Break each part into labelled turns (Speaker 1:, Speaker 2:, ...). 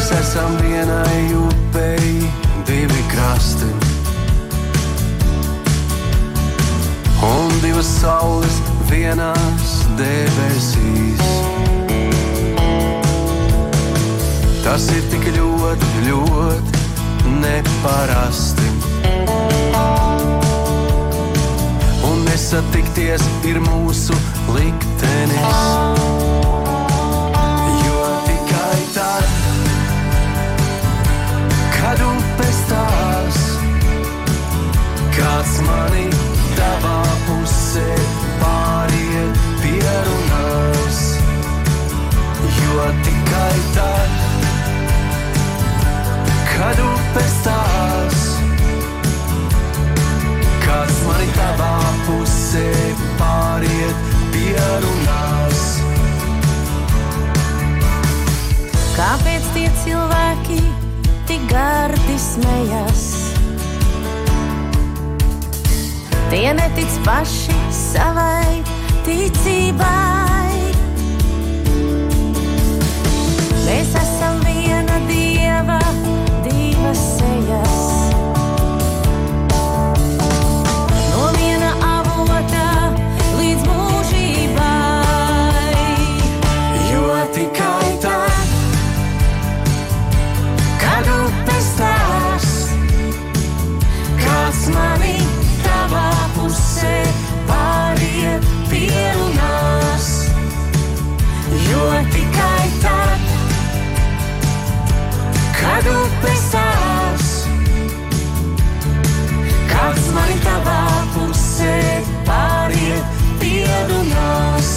Speaker 1: esam vienai upei, divi krasti. Un divas saules vienās debesīs. Tas ir tik ļoti, ļoti neparasti. Un nesatikties ir mūsu liktenis. Jo tikai tad, kad upes tās, kāds mani tavā pusē pāriet pierunās. Jo tikai tad, kad upes tās, kāds mani tavā pusē pāriet pierunās.
Speaker 2: Kāpēc tie cilvēki tik gardi smejas? Tie netic paši savai ticībai. Mēs esam viena Dieva, divas sejas. No viena avota līdz mūžībai.
Speaker 1: Jo tikai tad, kad upes tās, kāds mani tavā pusē pāriet pierunās. Jo tikai tad, kad upes tās, kāds mani tavā pusē pāriet pierunās.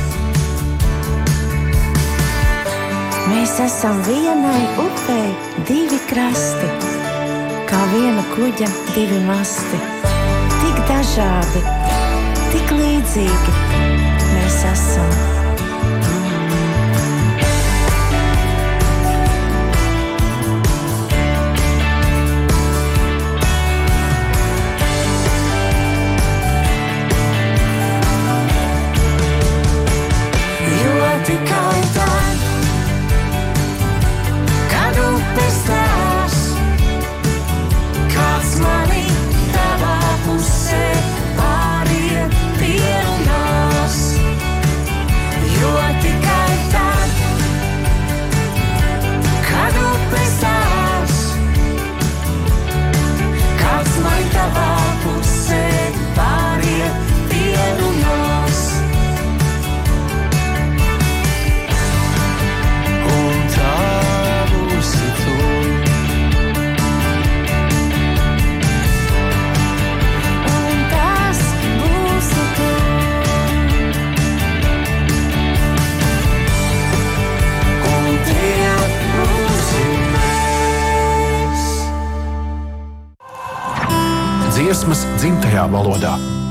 Speaker 2: Mēs esam vienai upei, divi krasti, kā viena kuģa divi masti. Tik dažādi, tik līdzīgi mēs esam.
Speaker 1: Jo tikai tad, kad upes tās, kāds mani tavā pusē pāriet pierunās. Jo tikai tad, kad upes tās, kāds mani tavā pusē pāriet pierunās. Un tā būsi tu.
Speaker 2: Un tas būsi tu.
Speaker 1: Un tie būsim mēs.
Speaker 3: Dziesmas dzimtajā valodā.